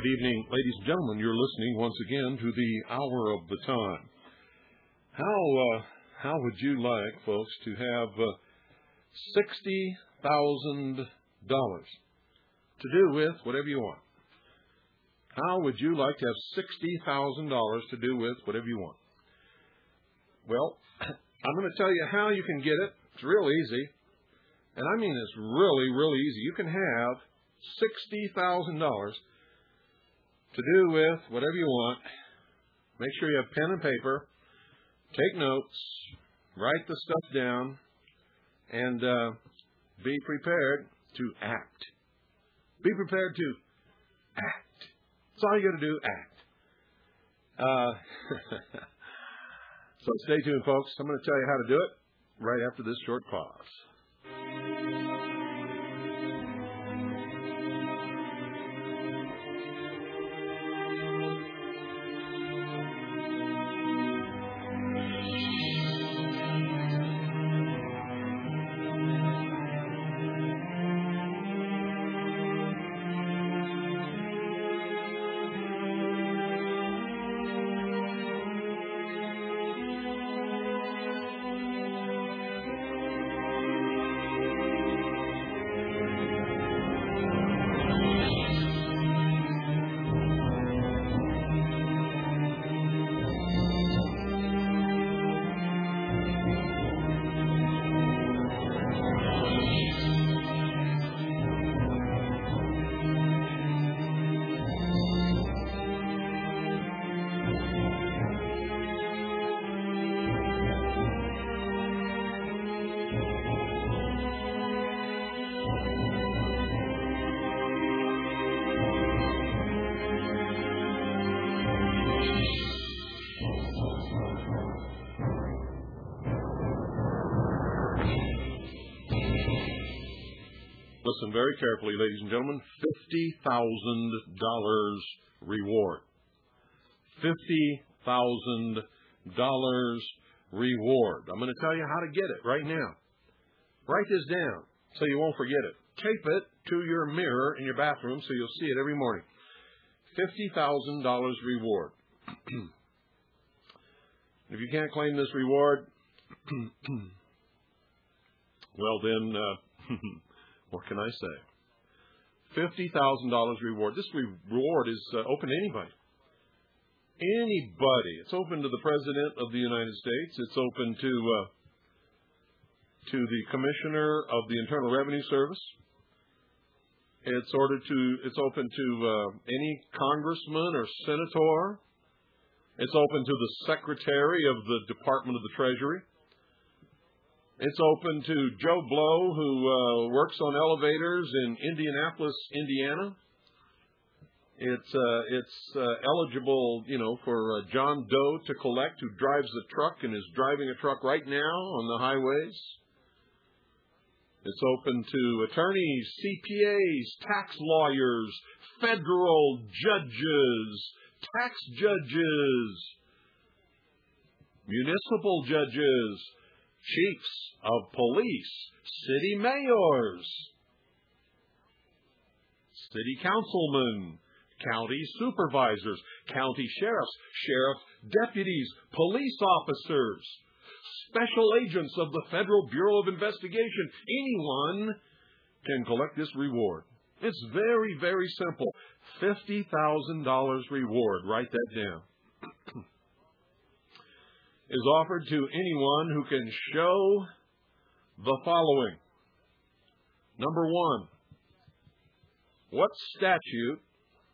Good evening, ladies and gentlemen. You're listening once again to the Hour of the Time. How would you like, folks, to have $60,000 to do with whatever you want? How would you like to have $60,000 to do with whatever you want? Well, I'm going to tell you how you can get it. It's real easy. And I mean it's really, really easy. You can have $60,000 to do with whatever you want. Make sure you have pen and paper. Take notes. Write the stuff down. And be prepared to act. Be prepared to act. That's all you got to do, act. So stay tuned, folks. I'm going to tell you how to do it right after this short pause. Listen very carefully, ladies and gentlemen. $50,000 reward. $50,000 reward. I'm going to tell you how to get it right now. Write this down so you won't forget it. Tape it to your mirror in your bathroom so you'll see it every morning. $50,000 reward. If you can't claim this reward, well then... what can I say? $50,000 reward. This reward is open to anybody. Anybody. It's open to the President of the United States. It's open to the Commissioner of the Internal Revenue Service. It's open to any congressman or senator. It's open to the Secretary of the Department of the Treasury. It's open to Joe Blow, who works on elevators in Indianapolis, Indiana. It's eligible, for John Doe to collect, who drives a truck and is driving a truck right now on the highways. It's open to attorneys, CPAs, tax lawyers, federal judges, tax judges, municipal judges, chiefs of police, city mayors, city councilmen, county supervisors, county sheriffs, sheriff deputies, police officers, special agents of the Federal Bureau of Investigation. Anyone can collect this reward. It's very, very simple. $50,000 reward. Write that down. Is offered to anyone who can show the following. Number one, what statute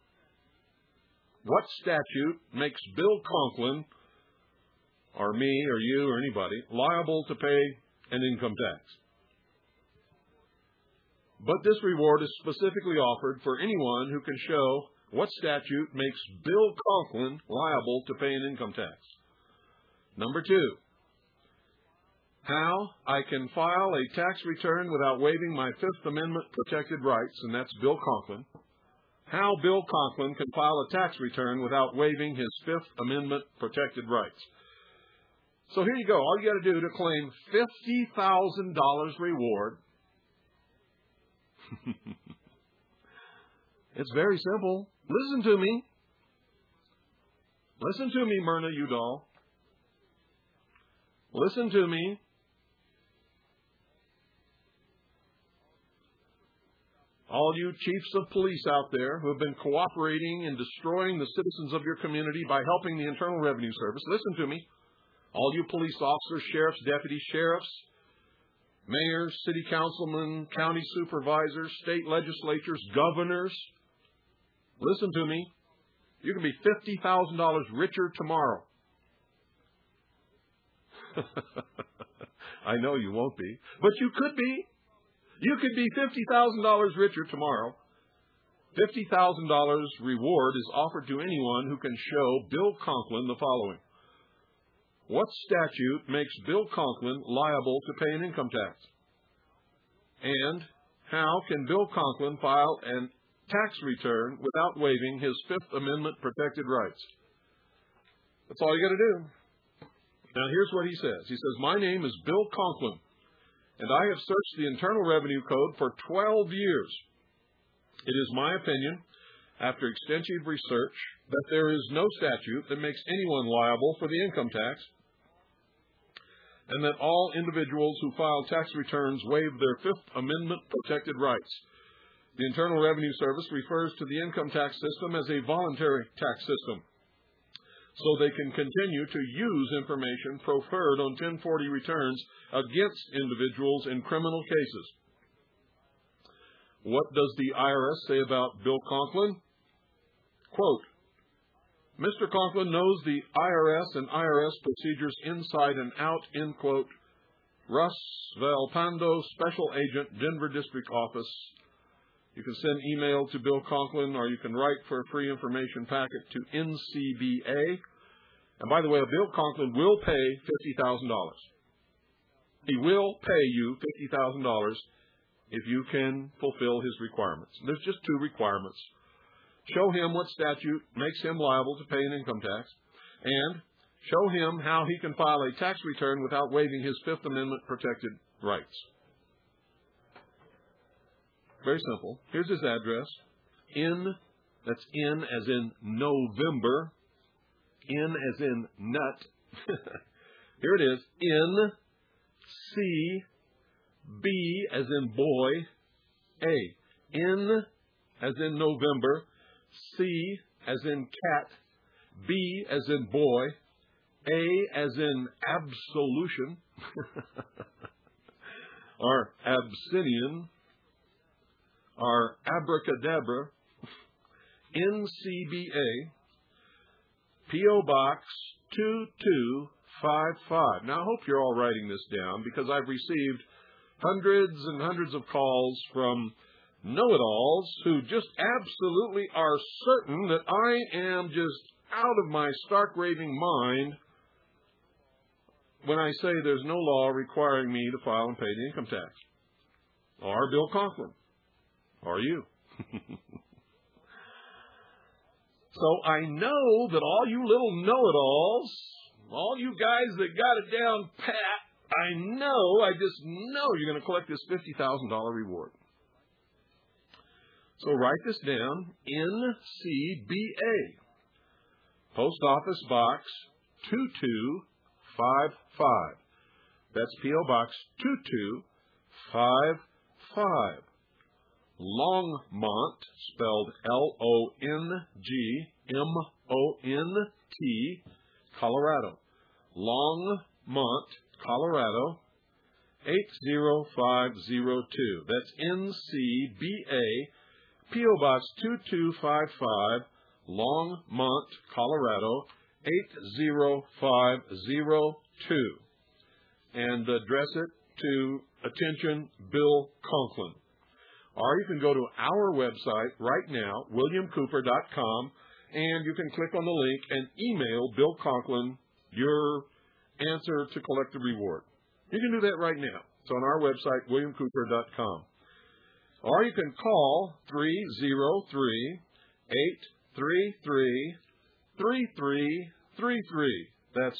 makes Bill Conklin, or me, or you, or anybody, liable to pay an income tax? But this reward is specifically offered for anyone who can show what statute makes Bill Conklin liable to pay an income tax. Number two, how I can file a tax return without waiving my Fifth Amendment protected rights, and that's Bill Conklin. How Bill Conklin can file a tax return without waiving his Fifth Amendment protected rights. So here you go. All you got to do to claim $50,000 reward. It's very simple. Listen to me. Listen to me, Myrna Udall. Listen to me. All you chiefs of police out there who have been cooperating in destroying the citizens of your community by helping the Internal Revenue Service, listen to me. All you police officers, sheriffs, deputy sheriffs, mayors, city councilmen, county supervisors, state legislatures, governors, listen to me. You can be $50,000 richer tomorrow. I know you won't be, but you could be. You could be $50,000 richer tomorrow. $50,000 reward is offered to anyone who can show Bill Conklin the following. What statute makes Bill Conklin liable to pay an income tax? And how can Bill Conklin file a tax return without waiving his Fifth Amendment protected rights? That's all you got to do. Now here's what he says. He says, my name is Bill Conklin, and I have searched the Internal Revenue Code for 12 years. It is my opinion, after extensive research, that there is no statute that makes anyone liable for the income tax, and that all individuals who file tax returns waive their Fifth Amendment protected rights. The Internal Revenue Service refers to the income tax system as a voluntary tax system, so they can continue to use information proffered on 1040 returns against individuals in criminal cases. What does the IRS say about Bill Conklin? Quote, Mr. Conklin knows the IRS and IRS procedures inside and out, end quote. Russ Valpando, Special Agent, Denver District Office. You can send email to Bill Conklin, or you can write for a free information packet to NCBA. And by the way, Bill Conklin will pay $50,000. He will pay you $50,000 if you can fulfill his requirements. There's just two requirements. Show him what statute makes him liable to pay an income tax, and show him how he can file a tax return without waiving his Fifth Amendment protected rights. Very simple. Here's his address. That's N as in November, N as in nut. Here it is. N, C, B as in boy, A. N as in November, C as in cat, B as in boy, A as in absolution, or Abyssinian, or abracadabra, NCBA, P.O. Box 2255. Now, I hope you're all writing this down, because I've received hundreds and hundreds of calls from know-it-alls who just absolutely are certain that I am just out of my stark raving mind when I say there's no law requiring me to file and pay the income tax. Or Bill Conklin. Or you. So I know that all you little know-it-alls, all you guys that got it down pat, I just know you're going to collect this $50,000 reward. So write this down, NCBA, Post Office Box 2255. That's P.O. Box 2255. Longmont, spelled Longmont, Colorado. Longmont, Colorado, 80502. That's NCBA, P.O. Box 2255, Longmont, Colorado, 80502. And address it to attention Bill Conklin. Or you can go to our website right now, williamcooper.com, and you can click on the link and email Bill Conklin your answer to collect the reward. You can do that right now. It's on our website, williamcooper.com. Or you can call 303-833-3333. That's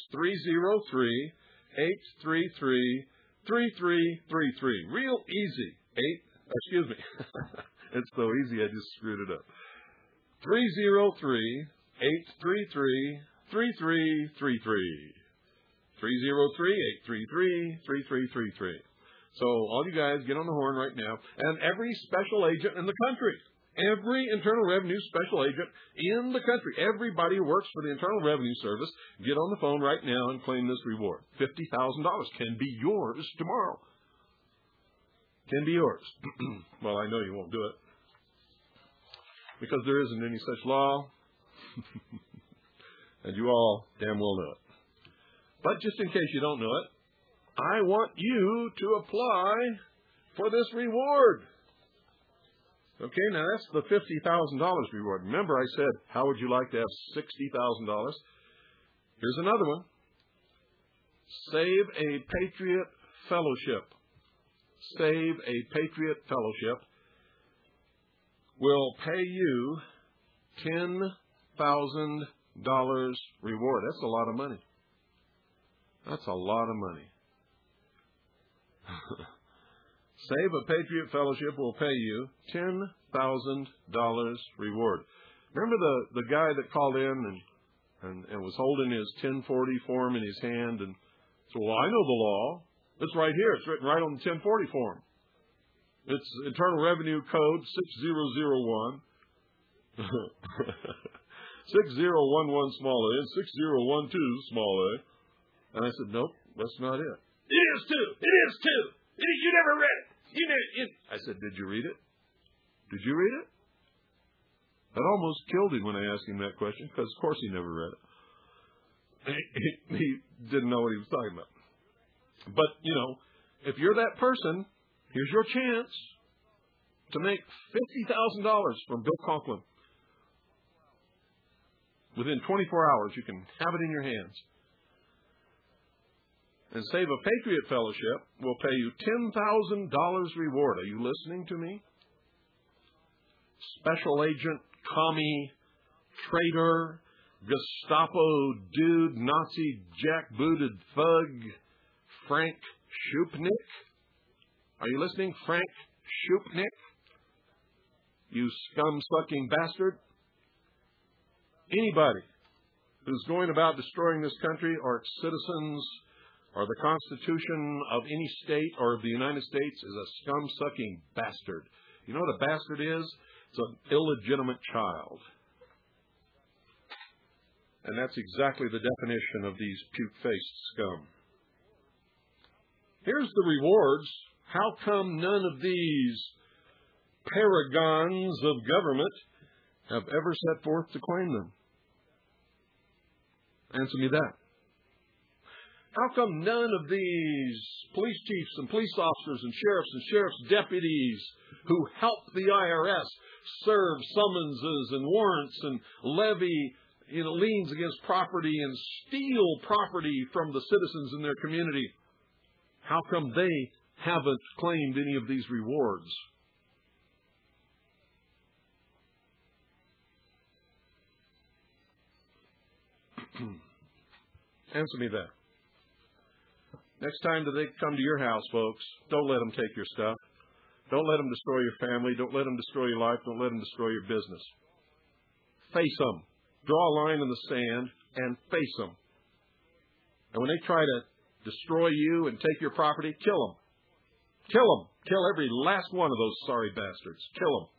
303-833-3333. Real easy. It's so easy I just screwed it up. 303-833-3333. 303-833-3333. So all you guys get on the horn right now. And every special agent in the country, every Internal Revenue special agent in the country, everybody who works for the Internal Revenue Service, get on the phone right now and claim this reward. $50,000 can be yours tomorrow. Can be yours. Well, I know you won't do it, because there isn't any such law. And you all damn well know it. But just in case you don't know it, I want you to apply for this reward. Okay, now that's the $50,000 reward. Remember I said, how would you like to have $60,000? Here's another one. Save a Patriot Fellowship. Save a Patriot Fellowship will pay you $10,000 reward. That's a lot of money. That's a lot of money. Save a Patriot Fellowship will pay you $10,000 reward. Remember the guy that called in and was holding his 1040 form in his hand and said, well, I know the law. It's right here. It's written right on the 1040 form. It's Internal Revenue Code 6001. 6011 small a and 6012 small a. And I said, nope, that's not it. It is too. It is too. You never read it. I said, did you read it? Did you read it? That almost killed him when I asked him that question, because of course he never read it. He didn't know what he was talking about. But, you know, if you're that person, here's your chance to make $50,000 from Bill Conklin. Within 24 hours, you can have it in your hands. And Save a Patriot Fellowship will pay you $10,000 reward. Are you listening to me? Special agent, commie, traitor, Gestapo dude, Nazi jackbooted thug, Frank Shupnik. Are you listening? Frank Shupnik? You scum-sucking bastard. Anybody who's going about destroying this country or its citizens or the Constitution of any state or of the United States is a scum-sucking bastard. You know what a bastard is? It's an illegitimate child. And that's exactly the definition of these puke-faced scum. Here's the rewards. How come none of these paragons of government have ever set forth to claim them? Answer me that. How come none of these police chiefs and police officers and sheriff's deputies who help the IRS serve summonses and warrants and levy liens against property and steal property from the citizens in their community, how come they haven't claimed any of these rewards? Answer me that. Next time that they come to your house, folks, don't let them take your stuff. Don't let them destroy your family. Don't let them destroy your life. Don't let them destroy your business. Face them. Draw a line in the sand and face them. And when they try to destroy you and take your property, kill them. Kill them. Kill every last one of those sorry bastards. Kill them.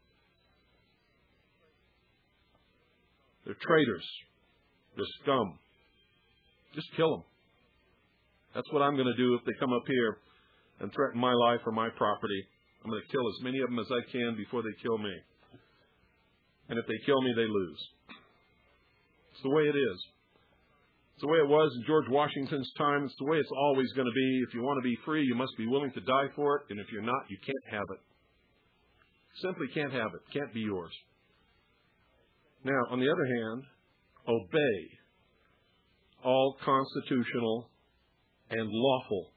They're traitors. They're scum. Just kill them. That's what I'm going to do if they come up here and threaten my life or my property. I'm going to kill as many of them as I can before they kill me. And if they kill me, they lose. It's the way it is. It's the way it was in George Washington's time. It's the way it's always going to be. If you want to be free, you must be willing to die for it. And if you're not, you can't have it. Simply can't have it. Can't be yours. Now, on the other hand, obey all constitutional and lawful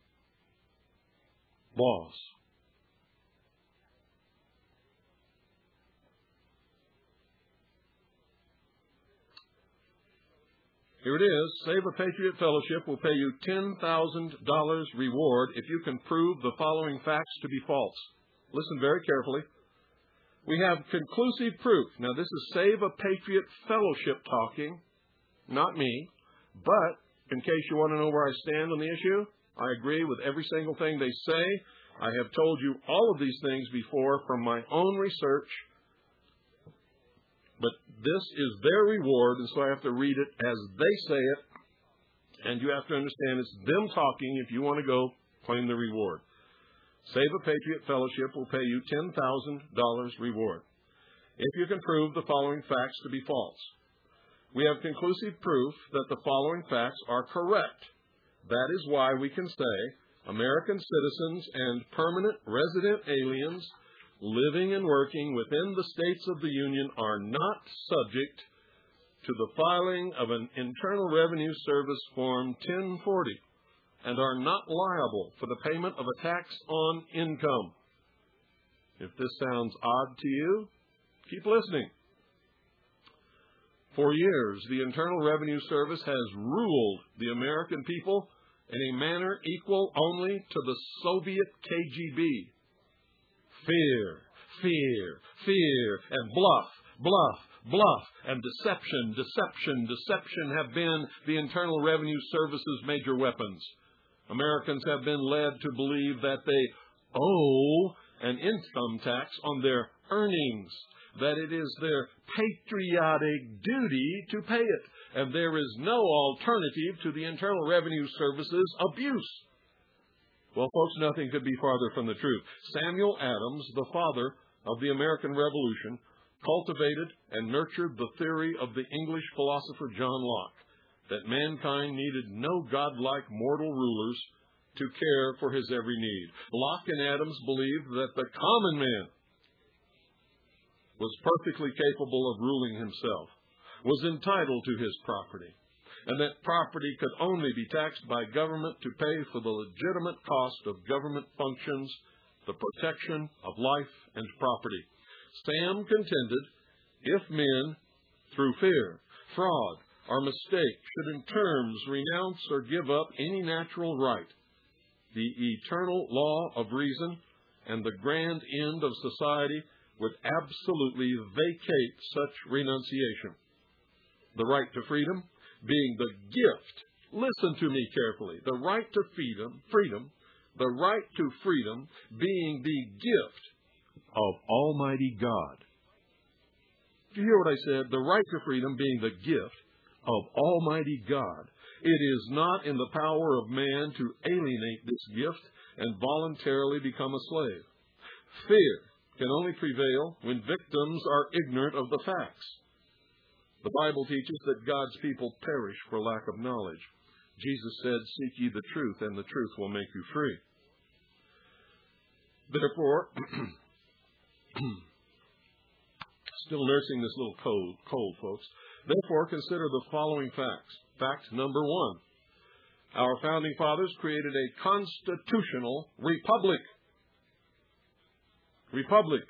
laws. Here it is. Save a Patriot Fellowship will pay you $10,000 reward if you can prove the following facts to be false. Listen very carefully. We have conclusive proof. Now, this is Save a Patriot Fellowship talking, not me. But, in case you want to know where I stand on the issue, I agree with every single thing they say. I have told you all of these things before from my own research. But this is their reward, and so I have to read it as they say it. And you have to understand it's them talking if you want to go claim the reward. Save a Patriot Fellowship will pay you $10,000 reward if you can prove the following facts to be false. We have conclusive proof that the following facts are correct. That is why we can say American citizens and permanent resident aliens living and working within the states of the Union are not subject to the filing of an Internal Revenue Service Form 1040 and are not liable for the payment of a tax on income. If this sounds odd to you, keep listening. For years, the Internal Revenue Service has ruled the American people in a manner equal only to the Soviet KGB. Fear, fear, fear, and bluff, bluff, bluff, and deception, deception, deception have been the Internal Revenue Service's major weapons. Americans have been led to believe that they owe an income tax on their earnings, that it is their patriotic duty to pay it, and there is no alternative to the Internal Revenue Service's abuse. Well, folks, nothing could be farther from the truth. Samuel Adams, the father of the American Revolution, cultivated and nurtured the theory of the English philosopher John Locke, that mankind needed no godlike mortal rulers to care for his every need. Locke and Adams believed that the common man was perfectly capable of ruling himself, was entitled to his property, and that property could only be taxed by government to pay for the legitimate cost of government functions, the protection of life and property. Sam contended if men, through fear, fraud, or mistake, should in terms renounce or give up any natural right, the eternal law of reason and the grand end of society would absolutely vacate such renunciation. The right to freedom being the gift, listen to me carefully, the right to freedom, the right to freedom being the gift of Almighty God. Do you hear what I said? The right to freedom being the gift of Almighty God. It is not in the power of man to alienate this gift and voluntarily become a slave. Fear can only prevail when victims are ignorant of the facts. The Bible teaches that God's people perish for lack of knowledge. Jesus said, "Seek ye the truth, and the truth will make you free." Therefore, still nursing this little cold, folks. Therefore, consider the following facts. Fact number one. Our founding fathers created a constitutional republic. Republic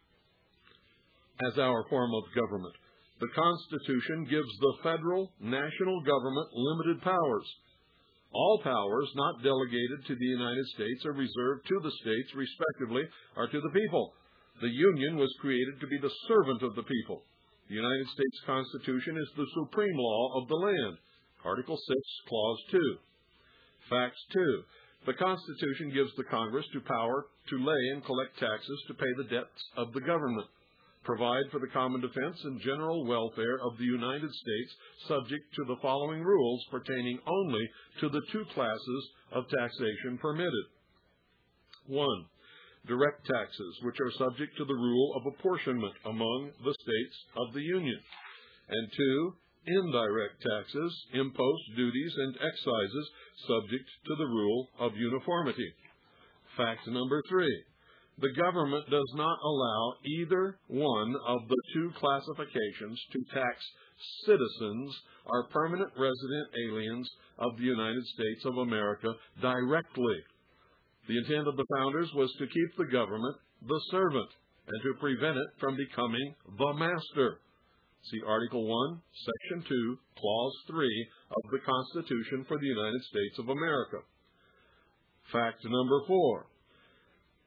as our form of government. The Constitution gives the federal national government limited powers. All powers not delegated to the United States are reserved to the states, respectively, or to the people. The Union was created to be the servant of the people. The United States Constitution is the supreme law of the land. Article 6, Clause 2. Facts 2. The Constitution gives the Congress power to lay and collect taxes to pay the debts of the government, provide for the common defense and general welfare of the United States, subject to the following rules pertaining only to the two classes of taxation permitted. 1. Direct taxes, which are subject to the rule of apportionment among the states of the Union. And 2. Indirect taxes, imposts, duties, and excises, subject to the rule of uniformity. Fact number 3. The government does not allow either one of the two classifications to tax citizens or permanent resident aliens of the United States of America directly. The intent of the founders was to keep the government the servant and to prevent it from becoming the master. See Article 1, Section 2, Clause 3 of the Constitution for the United States of America. Fact number 4.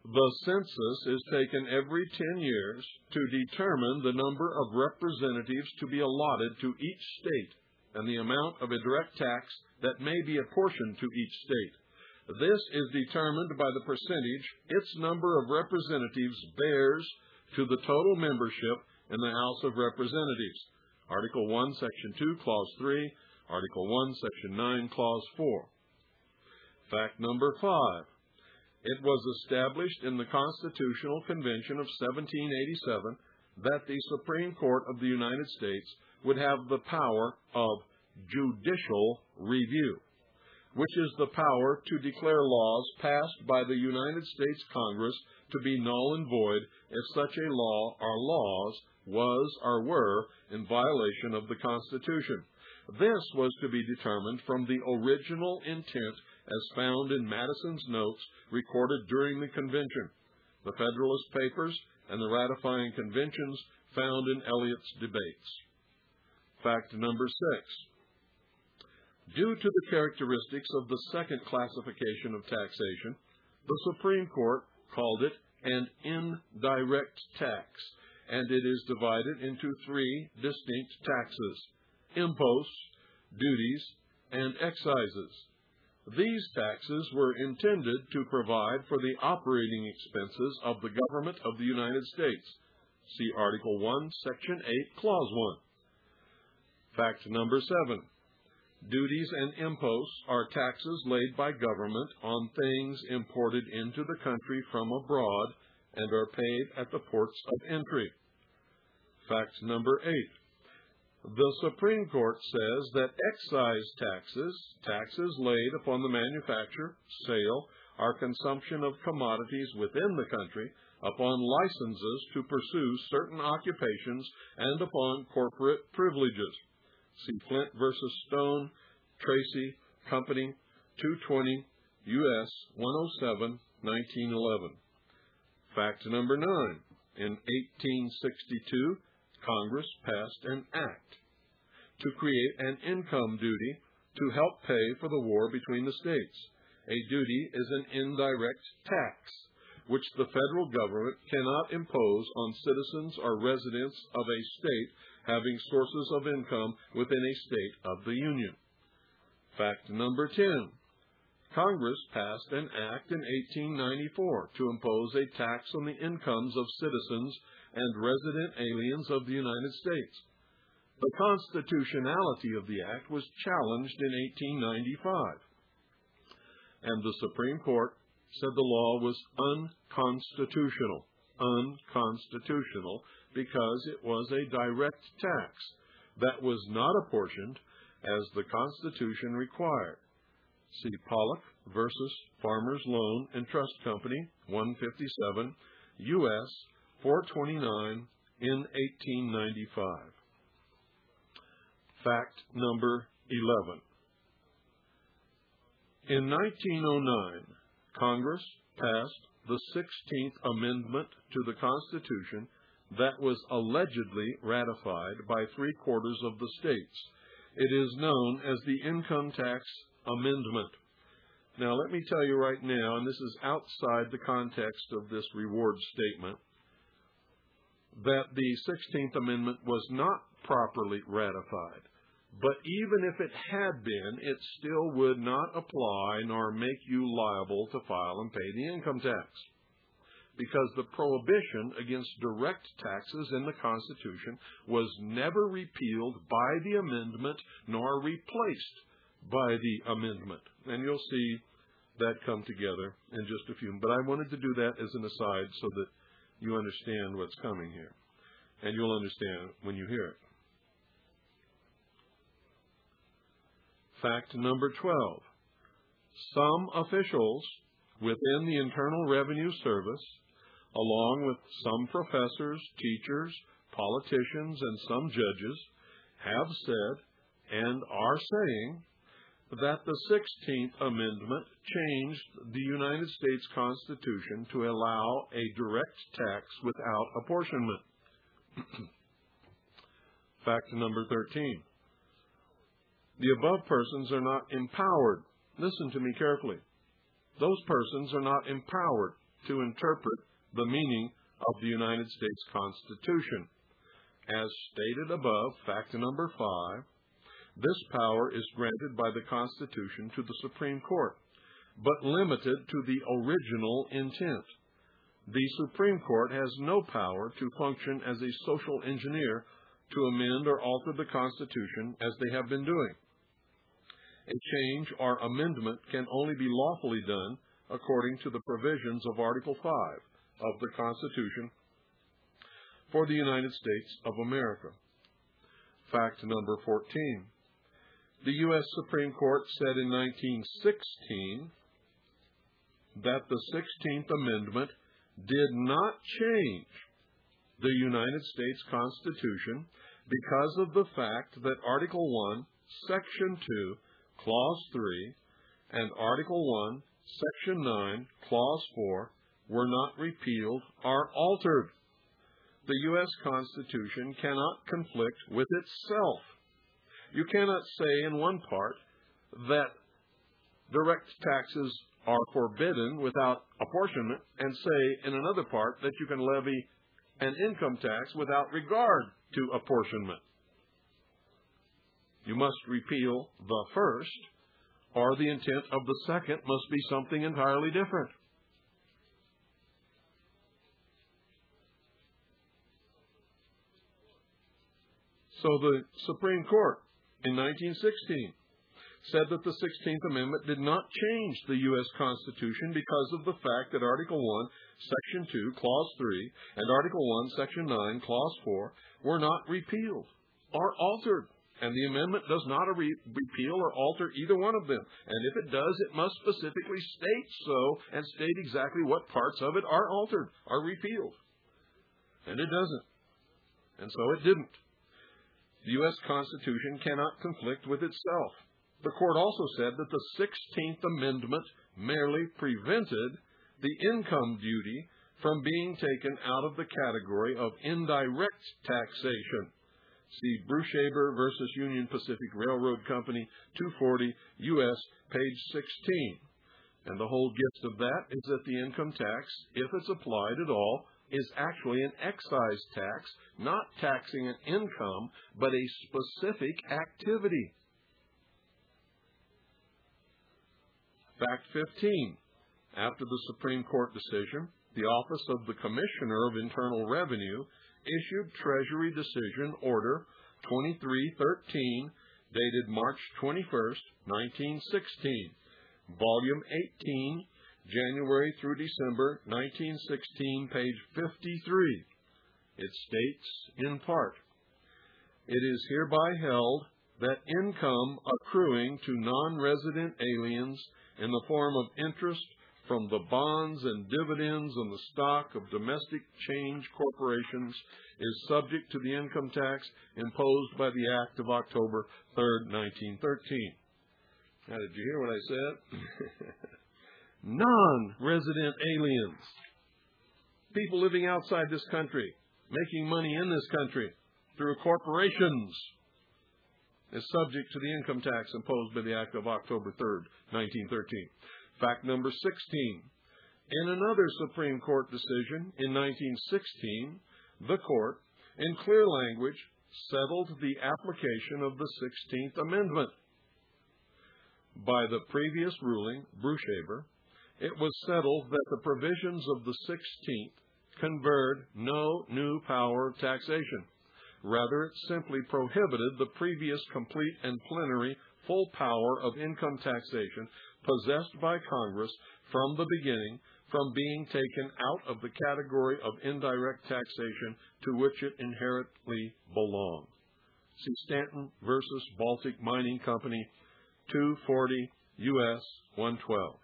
The census is taken every 10 years to determine the number of representatives to be allotted to each state and the amount of a direct tax that may be apportioned to each state. This is determined by the percentage its number of representatives bears to the total membership in the House of Representatives. Article 1, Section 2, Clause 3, Article 1, Section 9, Clause 4. Fact number 5. It was established in the Constitutional Convention of 1787 that the Supreme Court of the United States would have the power of judicial review, which is the power to declare laws passed by the United States Congress to be null and void if such a law or laws was or were in violation of the Constitution. This was to be determined from the original intent as found in Madison's notes recorded during the convention, the Federalist Papers, and the ratifying conventions found in Eliot's debates. Fact number 6. Due to the characteristics of the second classification of taxation, the Supreme Court called it an indirect tax, and it is divided into 3 distinct taxes: imposts, duties, and excises. These taxes were intended to provide for the operating expenses of the government of the United States. See Article 1, Section 8, Clause 1. Fact number 7. Duties and imposts are taxes laid by government on things imported into the country from abroad and are paid at the ports of entry. Fact number 8. The Supreme Court says that excise taxes laid upon the manufacture, sale, or consumption of commodities within the country, upon licenses to pursue certain occupations, and upon corporate privileges. See Flint v. Stone, Tracy, Company, 220, U.S. 107, 1911. Fact number 9. In 1862, Congress passed an act to create an income duty to help pay for the war between the states. A duty is an indirect tax, which the federal government cannot impose on citizens or residents of a state having sources of income within a state of the Union. Fact number 10. Congress passed an act in 1894 to impose a tax on the incomes of citizens and resident aliens of the United States. The constitutionality of the act was challenged in 1895, and the Supreme Court said the law was unconstitutional because it was a direct tax that was not apportioned as the Constitution required. See Pollock versus Farmers Loan and Trust Company, 157, U.S. 429 in 1895. Fact number 11. In 1909, Congress passed the 16th Amendment to the Constitution that was allegedly ratified by 3/4 of the states. It is known as the Income Tax Amendment. Now, let me tell you right now, and this is outside the context of this reward statement, that the 16th Amendment was not properly ratified. But even if it had been, it still would not apply nor make you liable to file and pay the income tax, because the prohibition against direct taxes in the Constitution was never repealed by the amendment nor replaced by the amendment. And you'll see that come together in just a few. But I wanted to do that as an aside so that you understand what's coming here. And you'll understand when you hear it. Fact number 12. Some officials within the Internal Revenue Service, along with some professors, teachers, politicians, and some judges, have said and are saying that the 16th Amendment changed the United States Constitution to allow a direct tax without apportionment. Fact number 13. The above persons are not empowered. Listen to me carefully. Those persons are not empowered to interpret the meaning of the United States Constitution. As stated above, fact number 5, this power is granted by the Constitution to the Supreme Court, but limited to the original intent. The Supreme Court has no power to function as a social engineer to amend or alter the Constitution as they have been doing. A change or amendment can only be lawfully done according to the provisions of Article 5 of the Constitution for the United States of America. Fact number 14. The U.S. Supreme Court said in 1916 that the 16th Amendment did not change the United States Constitution because of the fact that Article 1, Section 2, Clause 3, and Article 1, Section 9, Clause 4 were not repealed or altered. The U.S. Constitution cannot conflict with itself. You cannot say in one part that direct taxes are forbidden without apportionment and say in another part that you can levy an income tax without regard to apportionment. You must repeal the first, or the intent of the second must be something entirely different. So the Supreme Court in 1916 said that the 16th Amendment did not change the U.S. Constitution because of the fact that Article 1, Section 2, Clause 3, and Article 1, Section 9, Clause 4 were not repealed or altered. And the amendment does not repeal or alter either one of them. And if it does, it must specifically state so and state exactly what parts of it are altered, are repealed. And it doesn't. And so it didn't. The U.S. Constitution cannot conflict with itself. The court also said that the 16th Amendment merely prevented the income duty from being taken out of the category of indirect taxation. See Brushaber versus Union Pacific Railroad Company, 240 U.S., page 16. And the whole gist of that is that the income tax, if it's applied at all, is actually an excise tax, not taxing an income, but a specific activity. Fact 15. After the Supreme Court decision, the Office of the Commissioner of Internal Revenue issued Treasury Decision Order 2313, dated March 21st, 1916, Volume 18, January through December 1916, page 53. It states, in part, "It is hereby held that income accruing to non-resident aliens in the form of interest from the bonds and dividends on the stock of domestic change corporations is subject to the income tax imposed by the Act of October 3rd, 1913. Now, did you hear what I said? Non-resident aliens, people living outside this country, making money in this country through corporations, is subject to the income tax imposed by the Act of October 3rd, 1913. Fact number 16. In another Supreme Court decision in 1916, the court, in clear language, settled the application of the 16th Amendment. By the previous ruling, Brushaber, it was settled that the provisions of the 16th conferred no new power of taxation. Rather, it simply prohibited the previous complete and plenary full power of income taxation possessed by Congress from the beginning from being taken out of the category of indirect taxation to which it inherently belonged. See Stanton versus Baltic Mining Company, 240 U.S. 112.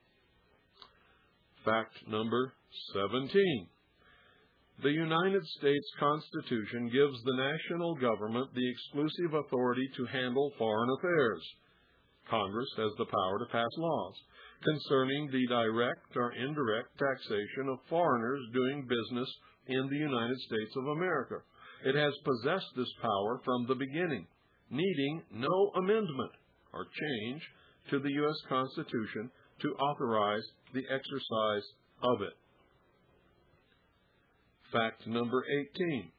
Fact number 17. The United States Constitution gives the national government the exclusive authority to handle foreign affairs. Congress has the power to pass laws concerning the direct or indirect taxation of foreigners doing business in the United States of America. It has possessed this power from the beginning, needing no amendment or change to the U.S. Constitution to authorize the exercise of it. Fact number 18.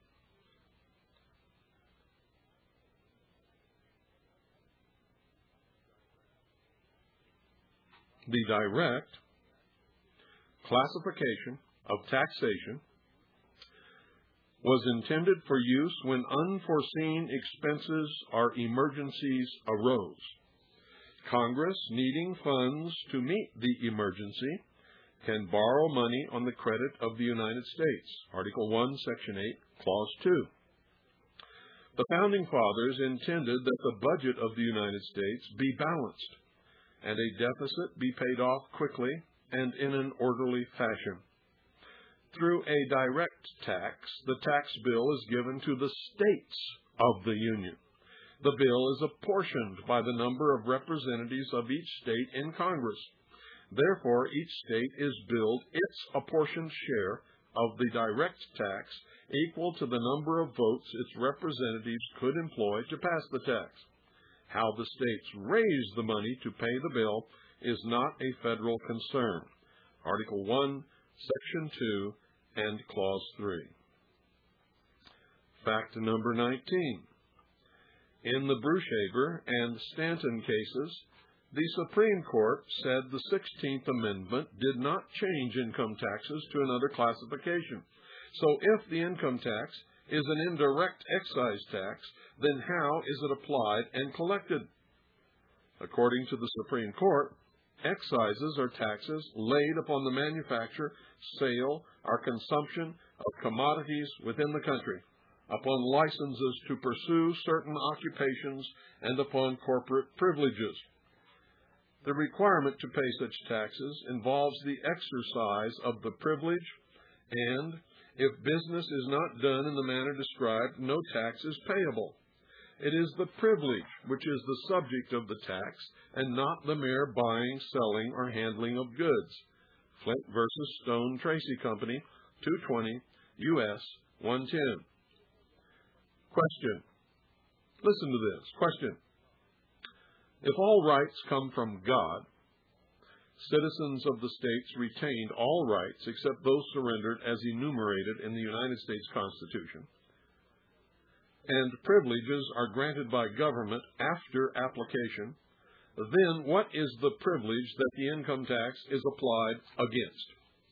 The direct classification of taxation was intended for use when unforeseen expenses or emergencies arose. Congress, needing funds to meet the emergency, can borrow money on the credit of the United States. Article 1, Section 8, Clause 2. The Founding Fathers intended that the budget of the United States be balanced and a deficit be paid off quickly and in an orderly fashion. Through a direct tax, the tax bill is given to the states of the Union. The bill is apportioned by the number of representatives of each state in Congress. Therefore, each state is billed its apportioned share of the direct tax equal to the number of votes its representatives could employ to pass the tax. How the states raise the money to pay the bill is not a federal concern. Article 1, Section 2, and Clause 3. Fact number 19. In the Brushaber and Stanton cases, the Supreme Court said the 16th Amendment did not change income taxes to another classification. So if the income tax is an indirect excise tax, then how is it applied and collected? According to the Supreme Court, excises are taxes laid upon the manufacture, sale, or consumption of commodities within the country, upon licenses to pursue certain occupations, and upon corporate privileges. The requirement to pay such taxes involves the exercise of the privilege, and if business is not done in the manner described, no tax is payable. It is the privilege which is the subject of the tax, and not the mere buying, selling, or handling of goods. Flint versus Stone Tracy Company, 220 U.S. 110. Question. Listen to this. Question. If all rights come from God, citizens of the states retained all rights except those surrendered as enumerated in the United States Constitution, and privileges are granted by government after application, then what is the privilege that the income tax is applied against?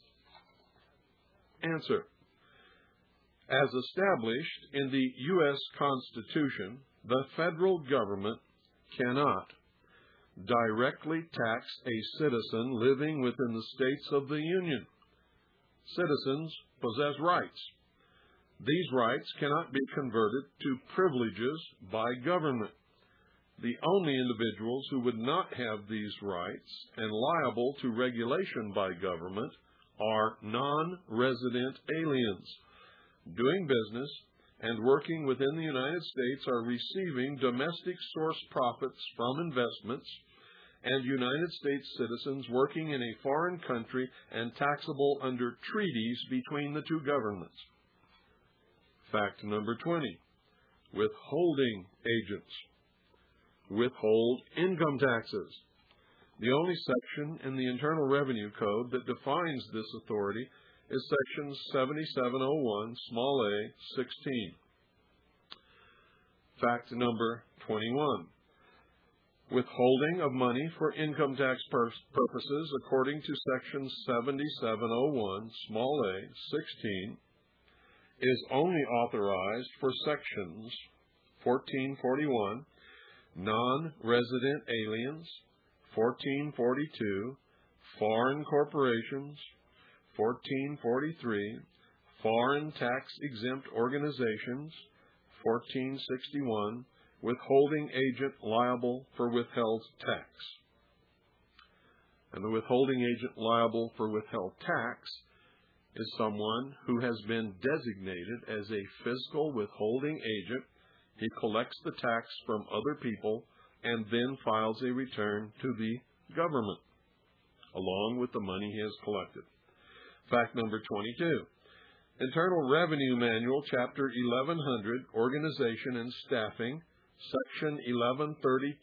Answer. As established in the U.S. Constitution, the federal government cannot directly tax a citizen living within the states of the Union. Citizens possess rights. These rights cannot be converted to privileges by government. The only individuals who would not have these rights and liable to regulation by government are non-resident aliens doing business and working within the United States, are receiving domestic source profits from investments, and United States citizens working in a foreign country and taxable under treaties between the two governments. Fact number 20. Withholding agents withhold income taxes. The only section in the Internal Revenue Code that defines this authority is Section 7701, small a, 16. Fact number 21. Withholding of money for income tax purposes according to Section 7701, small a, 16, is only authorized for Sections 1441, non-resident aliens, 1442, foreign corporations, 1443, foreign tax-exempt organizations, 1461, withholding agent liable for withheld tax. And the withholding agent liable for withheld tax is someone who has been designated as a fiscal withholding agent. He collects the tax from other people and then files a return to the government, along with the money he has collected. Fact number 22. Internal Revenue Manual, Chapter 1100, Organization and Staffing, Section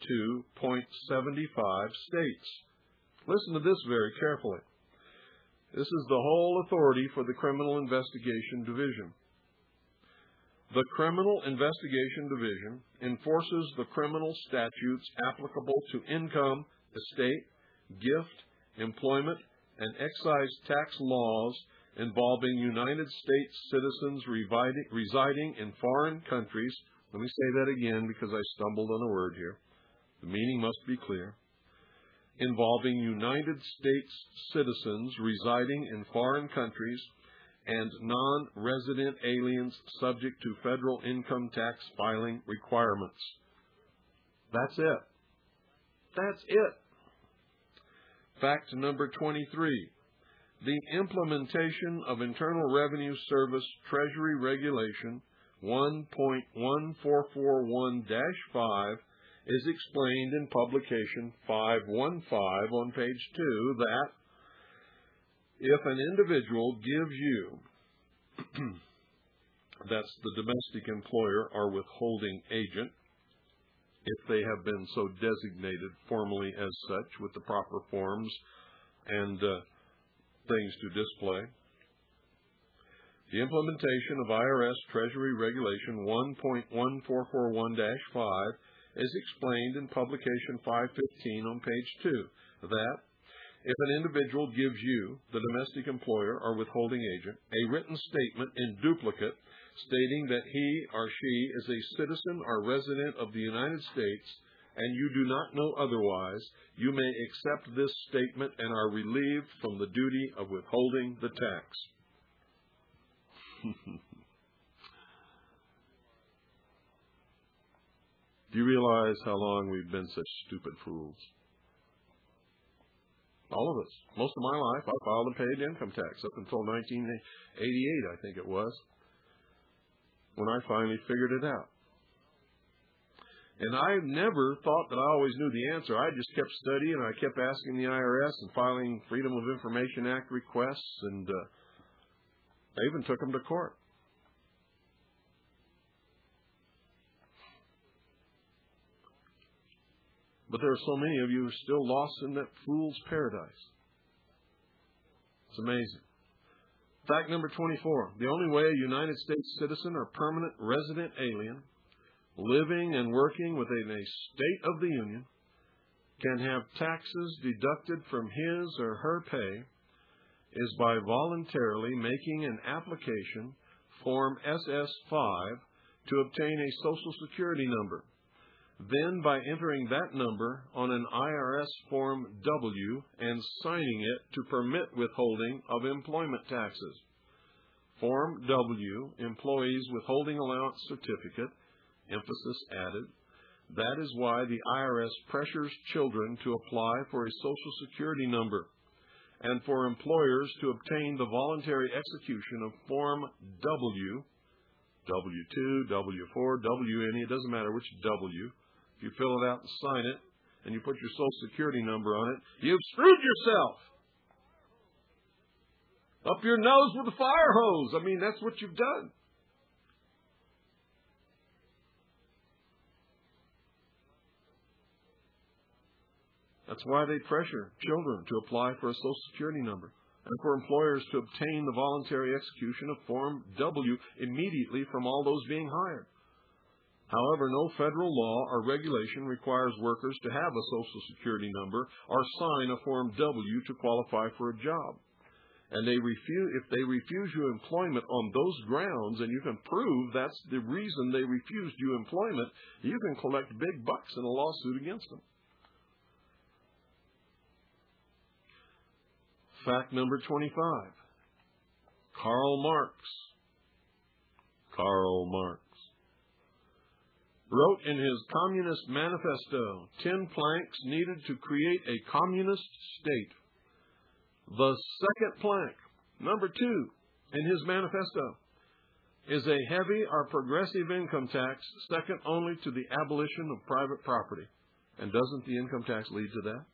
1132.75 states. Listen to this very carefully. This is the whole authority for the Criminal Investigation Division. The Criminal Investigation Division enforces the criminal statutes applicable to income, estate, gift, employment, and excise tax laws involving United States citizens residing in foreign countries. Let me say that again because I stumbled on a word here. The meaning must be clear. Involving United States citizens residing in foreign countries and non-resident aliens subject to federal income tax filing requirements. That's it. That's it. Fact number 23. The implementation of Internal Revenue Service Treasury Regulation 1.1441-5 is explained in publication 515 on page 2 that if an individual gives you, that's the domestic employer or withholding agent, if they have been so designated formally as such with the proper forms and things to display. The implementation of IRS Treasury Regulation 1.1441-5 is explained in publication 515 on page 2 that if an individual gives you, the domestic employer or withholding agent, a written statement in duplicate stating that he or she is a citizen or resident of the United States and you do not know otherwise, you may accept this statement and are relieved from the duty of withholding the tax. Do you realize how long we've been such stupid fools? All of us. Most of my life, I filed and paid income tax up until 1988, I think it was, when I finally figured it out. And I never thought that I always knew the answer. I just kept studying, and I kept asking the IRS and filing Freedom of Information Act requests, and I even took them to court. But there are so many of you who are still lost in that fool's paradise. It's amazing. Fact number 24. The only way a United States citizen or permanent resident alien living and working within a state of the Union can have taxes deducted from his or her pay is by voluntarily making an application, Form SS-5, to obtain a Social Security number. Then by entering that number on an IRS Form W and signing it to permit withholding of employment taxes. Form W, Employees Withholding Allowance Certificate, emphasis added. That is why the IRS pressures children to apply for a Social Security number and for employers to obtain the voluntary execution of Form W, W2, W4, WNE, it doesn't matter which W. If you fill it out and sign it, and you put your Social Security number on it, you've screwed yourself. Up your nose with a fire hose. I mean, that's what you've done. That's why they pressure children to apply for a Social Security number and for employers to obtain the voluntary execution of Form W immediately from all those being hired. However, no federal law or regulation requires workers to have a Social Security number or sign a Form W to qualify for a job. And if they refuse you employment on those grounds, and you can prove that's the reason they refused you employment, you can collect big bucks in a lawsuit against them. Fact number 25. Karl Marx wrote in his Communist Manifesto 10 planks needed to create a communist state. The second plank, number 2, in his manifesto, is a heavy or progressive income tax, second only to the abolition of private property. And doesn't the income tax lead to that?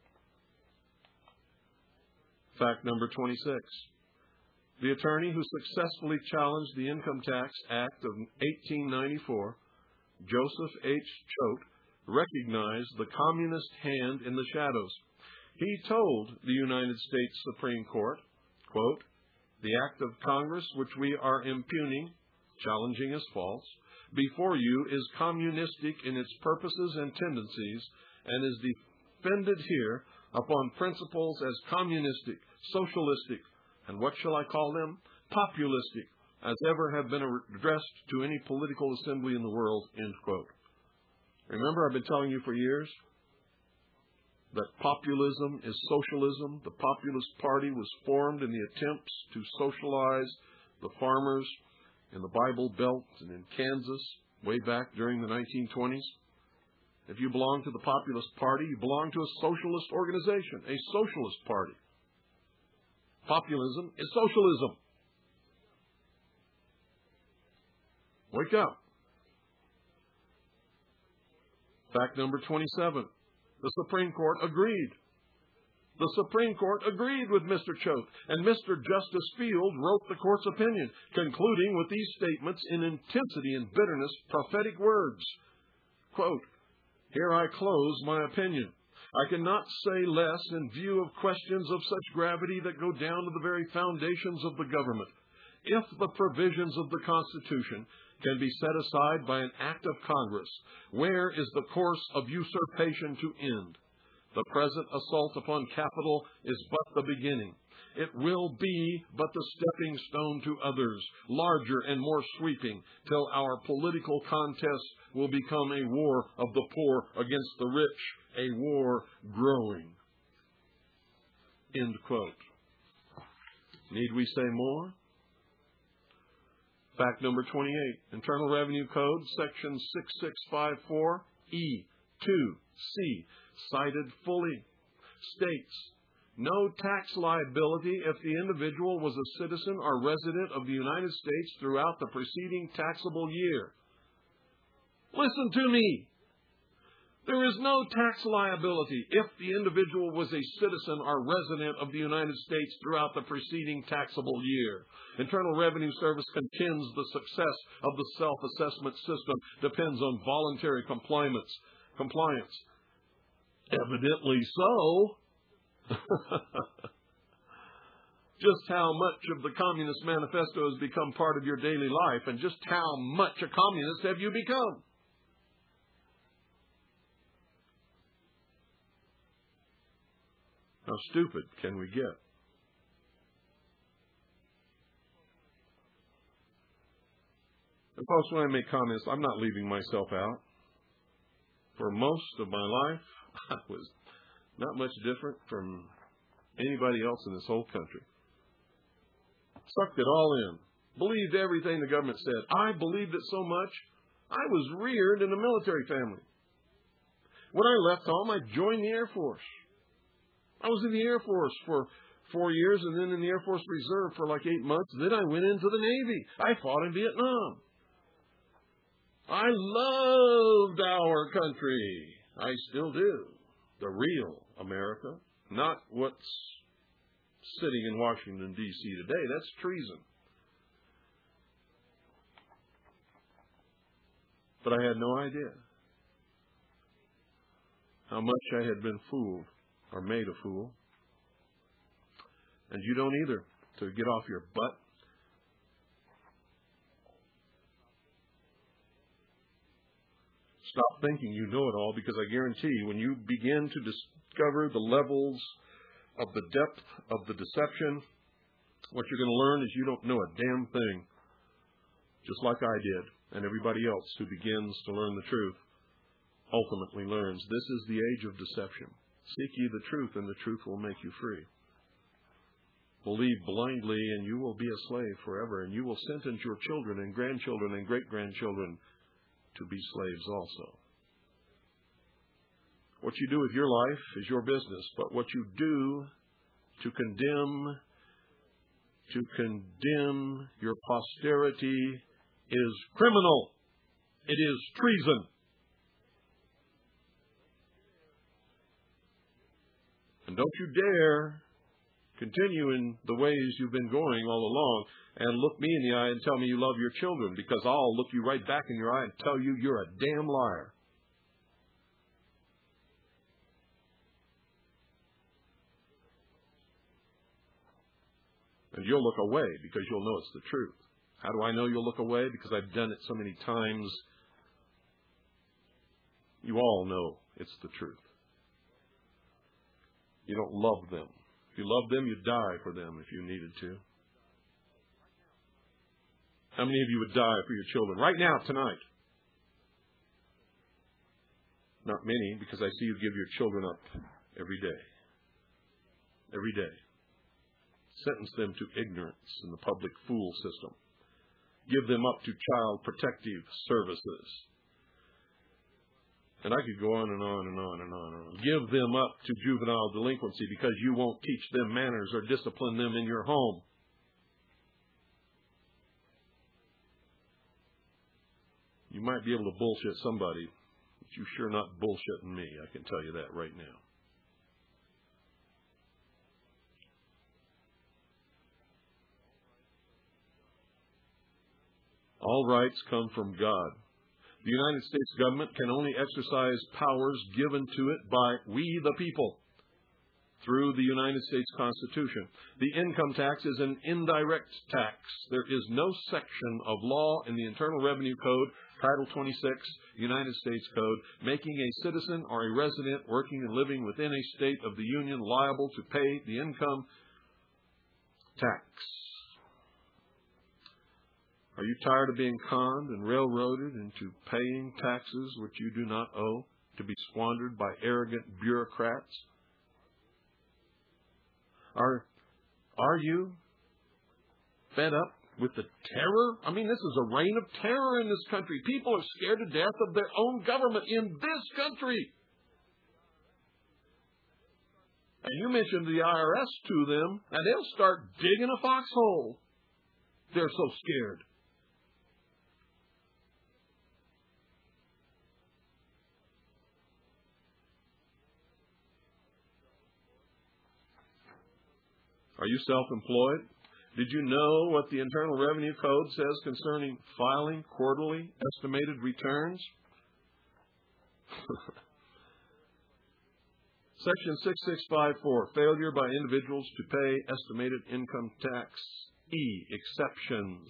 Fact number 26. The attorney who successfully challenged the Income Tax Act of 1894, Joseph H. Choate, recognized the communist hand in the shadows. He told the United States Supreme Court, quote, "The act of Congress which we are impugning, challenging as false, before you is communistic in its purposes and tendencies, and is defended here upon principles as communistic, socialistic, and what shall I call them? Populistic, as ever have been addressed to any political assembly in the world," end quote. Remember, I've been telling you for years that populism is socialism. The Populist Party was formed in the attempts to socialize the farmers in the Bible Belt and in Kansas way back during the 1920s. If you belong to the Populist Party, you belong to a socialist organization, a socialist party. Populism is socialism. Wake up. Fact number 27. The Supreme Court agreed. The Supreme Court agreed with Mr. Choate, and Mr. Justice Field wrote the court's opinion, concluding with these statements in intensity and bitterness, prophetic words. Quote, "Here I close my opinion. I cannot say less in view of questions of such gravity that go down to the very foundations of the government. If the provisions of the Constitution can be set aside by an act of Congress, where is the course of usurpation to end? The present assault upon capital is but the beginning. It will be but the stepping stone to others, larger and more sweeping, till our political contest will become a war of the poor against the rich, a war growing." End quote. Need we say more? Fact number 28. Internal Revenue Code, Section 6654E2C, cited fully, states, "No tax liability if the individual was a citizen or resident of the United States throughout the preceding taxable year." Listen to me. There is no tax liability if the individual was a citizen or resident of the United States throughout the preceding taxable year. Internal Revenue Service contends the success of the self-assessment system depends on voluntary compliance. Evidently so. Just how much of the Communist Manifesto has become part of your daily life, and just how much a communist have you become? How stupid can we get? And folks, when I make comments, I'm not leaving myself out. For most of my life, I was not much different from anybody else in this whole country. Sucked it all in. Believed everything the government said. I believed it so much, I was reared in a military family. When I left home, I joined the Air Force. I was in the Air Force for 4 years and then in the Air Force Reserve for like 8 months. Then I went into the Navy. I fought in Vietnam. I loved our country. I still do. The real America, not what's sitting in Washington, D.C. today. That's treason. But I had no idea how much I had been fooled or made a fool. And you don't either, to get off your butt. Stop thinking you know it all, because I guarantee you, when you begin to discover the levels of the depth of the deception, what you're going to learn is you don't know a damn thing, just like I did, and everybody else who begins to learn the truth ultimately learns. This is the age of deception. Seek ye the truth, and the truth will make you free. Believe blindly, and you will be a slave forever, and you will sentence your children and grandchildren and great-grandchildren to be slaves also. What you do with your life is your business, but what you do to condemn your posterity is criminal. It is treason. And don't you dare continue in the ways you've been going all along and look me in the eye and tell me you love your children, because I'll look you right back in your eye and tell you you're a damn liar. And you'll look away because you'll know it's the truth. How do I know you'll look away? Because I've done it so many times. You all know it's the truth. You don't love them. If you love them, you'd die for them if you needed to. How many of you would die for your children right now, tonight? Not many, because I see you give your children up every day. Every day. Sentence them to ignorance in the public fool system. Give them up to child protective services. And I could go on and on and on and on and on. Give them up to juvenile delinquency because you won't teach them manners or discipline them in your home. You might be able to bullshit somebody, but you're sure not bullshitting me. I can tell you that right now. All rights come from God. The United States government can only exercise powers given to it by we the people through the United States Constitution. The income tax is an indirect tax. There is no section of law in the Internal Revenue Code, Title 26, United States Code, making a citizen or a resident working and living within a state of the Union liable to pay the income tax. Are you tired of being conned and railroaded into paying taxes which you do not owe, to be squandered by arrogant bureaucrats? Are you fed up with the terror? I mean, this is a reign of terror in this country. People are scared to death of their own government in this country. And you mention the IRS to them, and they'll start digging a foxhole. They're so scared. Are you self-employed? Did you know what the Internal Revenue Code says concerning filing quarterly estimated returns? Section 6654, failure by individuals to pay estimated income tax. E, exceptions.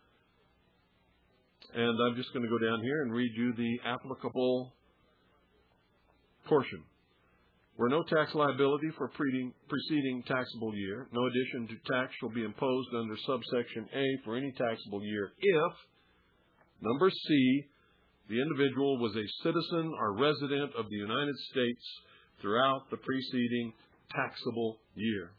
And I'm just going to go down here and read you the applicable portion. Where no tax liability for preceding taxable year, no addition to tax shall be imposed under subsection A for any taxable year if, number C, the individual was a citizen or resident of the United States throughout the preceding taxable year.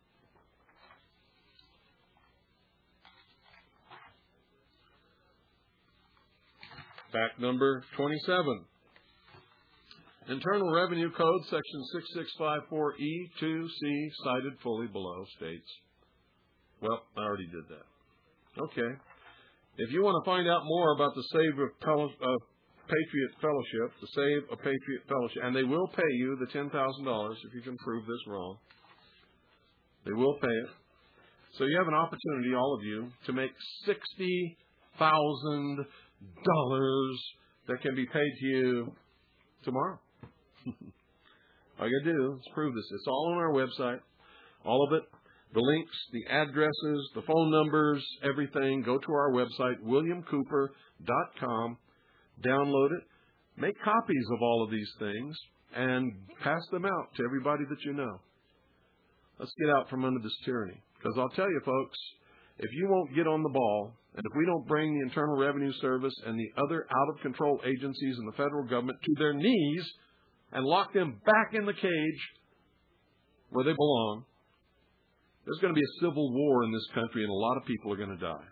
Fact number 27. Internal Revenue Code, Section 6654E2C, cited fully below, states. Well, I already did that. Okay. If you want to find out more about the Save a Patriot Fellowship, the Save a Patriot Fellowship, and they will pay you the $10,000 if you can prove this wrong. They will pay it. So you have an opportunity, all of you, to make $60,000 that can be paid to you tomorrow. All you got to do is prove this. It's all on our website. All of it. The links, the addresses, the phone numbers, everything. Go to our website, williamcooper.com. Download it. Make copies of all of these things and pass them out to everybody that you know. Let's get out from under this tyranny. Because I'll tell you, folks, if you won't get on the ball, and if we don't bring the Internal Revenue Service and the other out-of-control agencies in the federal government to their knees and lock them back in the cage where they belong, there's going to be a civil war in this country and a lot of people are going to die.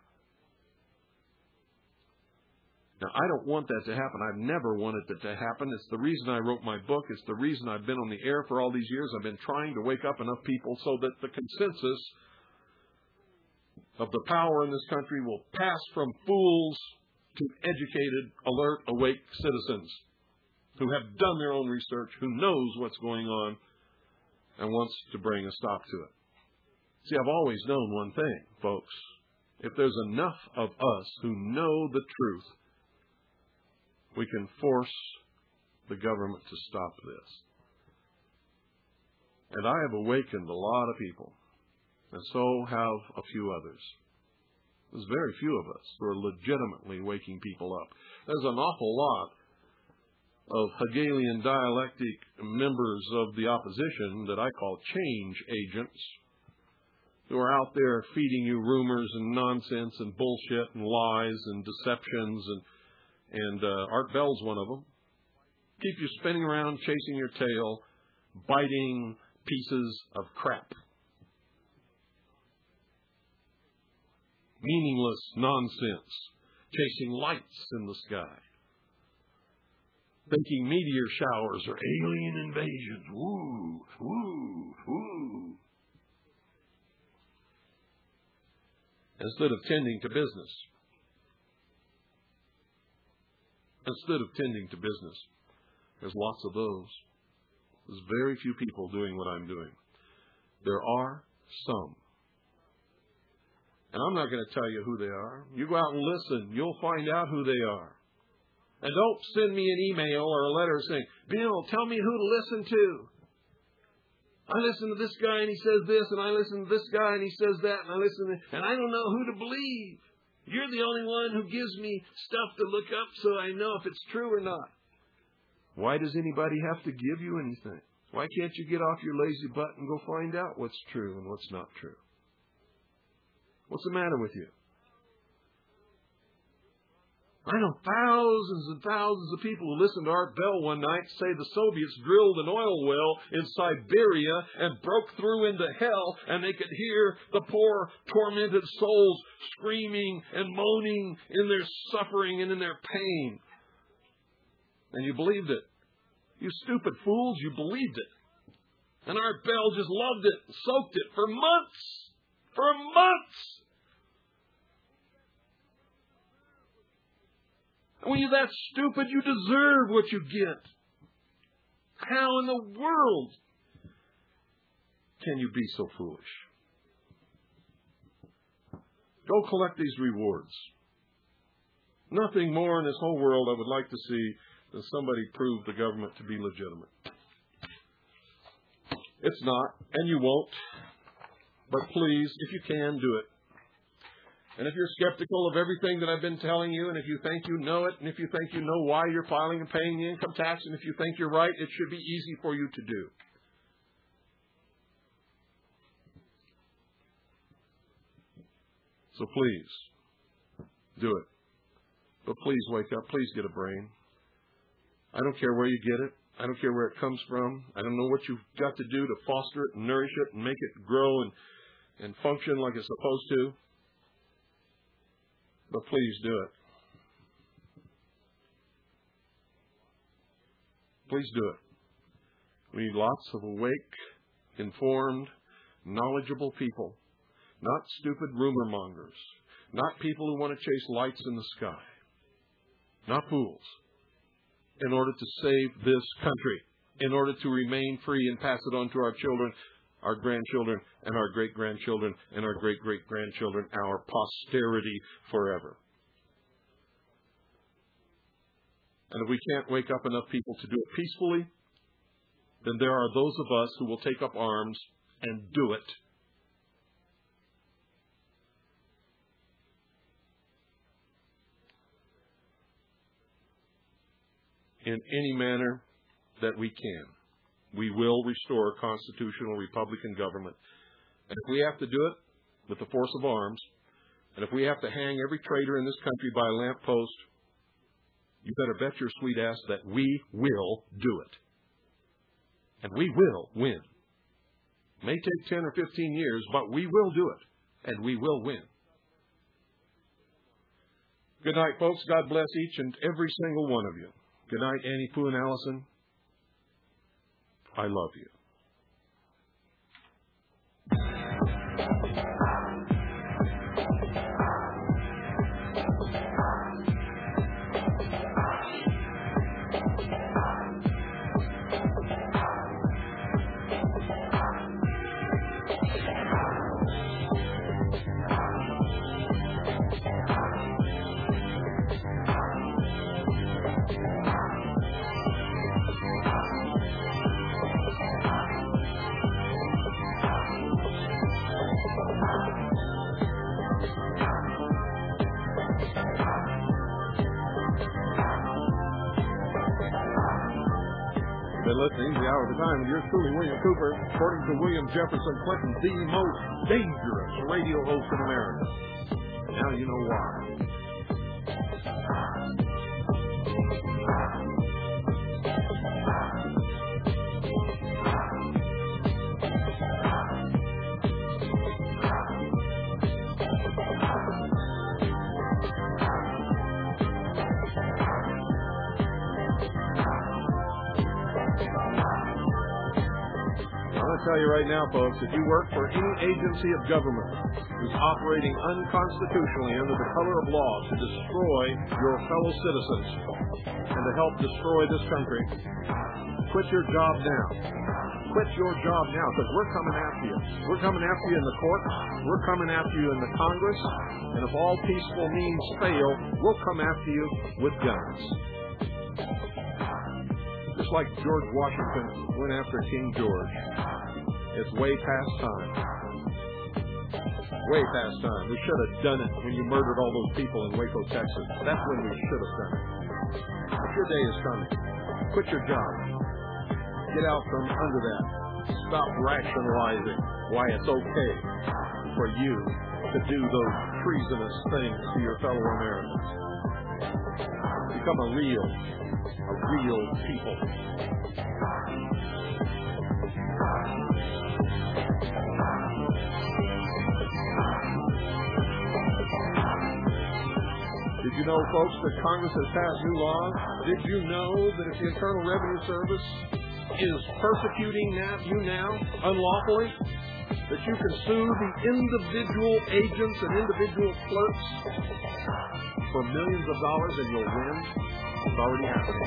Now, I don't want that to happen. I've never wanted that to happen. It's the reason I wrote my book. It's the reason I've been on the air for all these years. I've been trying to wake up enough people so that the consensus of the power in this country will pass from fools to educated, alert, awake citizens who have done their own research, who knows what's going on, and wants to bring a stop to it. See, I've always known one thing, folks. If there's enough of us who know the truth, we can force the government to stop this. And I have awakened a lot of people. And so have a few others. There's very few of us who are legitimately waking people up. There's an awful lot of Hegelian dialectic members of the opposition that I call change agents, who are out there feeding you rumors and nonsense and bullshit and lies and deceptions, and Art Bell's one of them. Keep you spinning around, chasing your tail, biting pieces of crap. Meaningless nonsense, chasing lights in the sky, thinking meteor showers are alien invasions. Woo, woo, woo. Instead of tending to business. There's lots of those. There's very few people doing what I'm doing. There are some. And I'm not going to tell you who they are. You go out and listen. You'll find out who they are. And don't send me an email or a letter saying, Bill, tell me who to listen to. I listen to this guy and he says this, and I listen to this guy and he says that, and I don't know who to believe. You're the only one who gives me stuff to look up so I know if it's true or not. Why does anybody have to give you anything? Why can't you get off your lazy butt and go find out what's true and what's not true? What's the matter with you? I know thousands and thousands of people who listened to Art Bell one night say the Soviets drilled an oil well in Siberia and broke through into hell, and they could hear the poor tormented souls screaming and moaning in their suffering and in their pain. And you believed it. You stupid fools, you believed it. And Art Bell just loved it, soaked it for months. For months. When you're that stupid, you deserve what you get. How in the world can you be so foolish? Go collect these rewards. Nothing more in this whole world I would like to see than somebody prove the government to be legitimate. It's not, and you won't. But please, if you can, do it. And if you're skeptical of everything that I've been telling you, and if you think you know it, and if you think you know why you're filing and paying the income tax, and if you think you're right, it should be easy for you to do. So please, do it. But please wake up. Please get a brain. I don't care where you get it. I don't care where it comes from. I don't know what you've got to do to foster it and nourish it and make it grow and function like it's supposed to. But please do it. Please do it. We need lots of awake, informed, knowledgeable people. Not stupid rumor mongers. Not people who want to chase lights in the sky. Not fools. In order to save this country. In order to remain free and pass it on to our children, our grandchildren, and our great-grandchildren, and our great-great-grandchildren, our posterity forever. And if we can't wake up enough people to do it peacefully, then there are those of us who will take up arms and do it. In any manner that we can. We will restore a constitutional Republican government. And if we have to do it with the force of arms, and if we have to hang every traitor in this country by a lamppost, you better bet your sweet ass that we will do it. And we will win. It may take 10 or 15 years, but we will do it. And we will win. Good night, folks. God bless each and every single one of you. Good night, Annie, Pooh, and Allison. I love you. listening to the Hour of the Time with yours truly, William Cooper. According to William Jefferson Clinton, the most dangerous radio host in America. Now you know why. Tell you right now, folks, if you work for any agency of government who's operating unconstitutionally under the color of law to destroy your fellow citizens and to help destroy this country, quit your job now. Quit your job now, because we're coming after you. We're coming after you in the courts. We're coming after you in the Congress. And if all peaceful means fail, we'll come after you with guns. Just like George Washington went after King George. It's way past time. Way past time. We should have done it when you murdered all those people in Waco, Texas. That's when we should have done it. But your day is coming. Quit your job. Get out from under that. Stop rationalizing why it's okay for you to do those treasonous things to your fellow Americans. Become a real people. Did you know, folks, that Congress has passed new laws? Did you know that if the Internal Revenue Service is persecuting you now unlawfully, that you can sue the individual agents and individual clerks for millions of dollars and you'll win? It's already happening.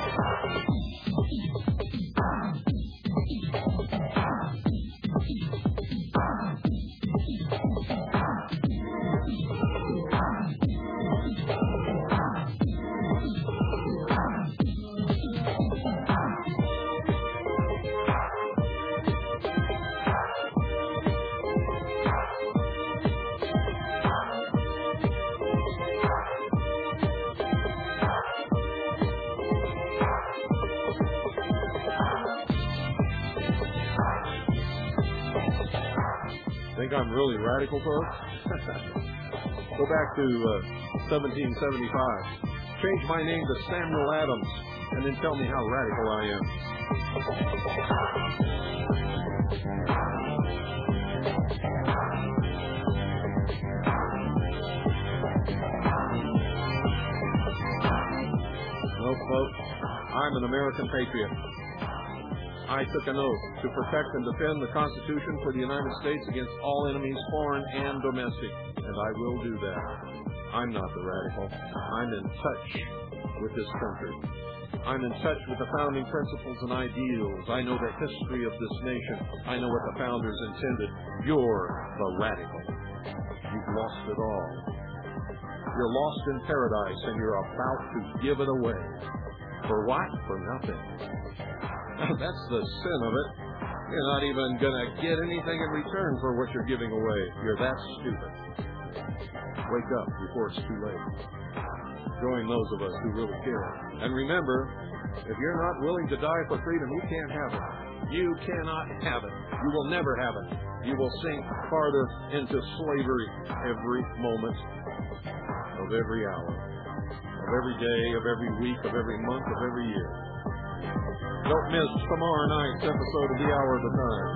Think I'm really radical, folks? Go back to 1775. Change my name to Samuel Adams, and then tell me how radical I am. No, folks, I'm an American patriot. I took an oath to protect and defend the Constitution for the United States against all enemies, foreign and domestic, and I will do that. I'm not the radical. I'm in touch with this country. I'm in touch with the founding principles and ideals. I know the history of this nation. I know what the founders intended. You're the radical. You've lost it all. You're lost in paradise, and you're about to give it away. For what? For nothing. That's the sin of it. You're not even going to get anything in return for what you're giving away. You're that stupid. Wake up before it's too late. Join those of us who really care. And remember, if you're not willing to die for freedom, you can't have it. You cannot have it. You will never have it. You will sink farther into slavery every moment of every hour, of every day, of every week, of every month, of every year. Don't miss tomorrow night's episode of The Hour of the Time.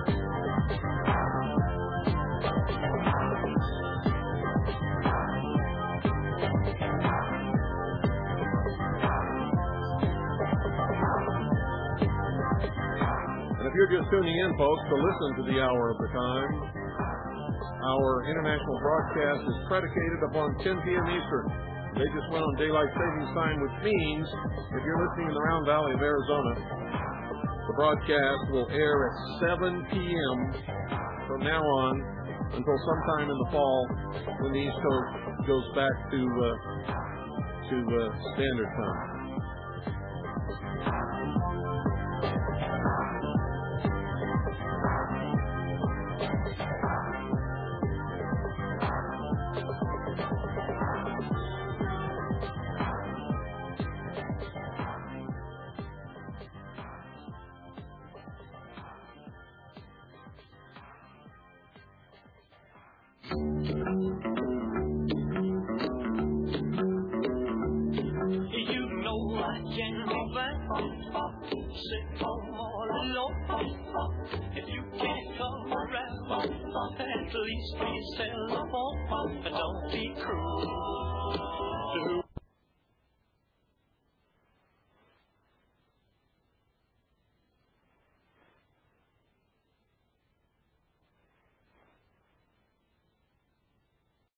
And if you're just tuning in, folks, to listen to The Hour of the Time, our international broadcast is predicated upon 10 p.m. Eastern. They just went on daylight savings time, which means if you're listening in the Round Valley of Arizona, the broadcast will air at 7 p.m. from now on until sometime in the fall when the East Coast goes back to standard time. You know I can be back, sit home all alone. If you can't come around, at least please tell the phone. Don't be cruel.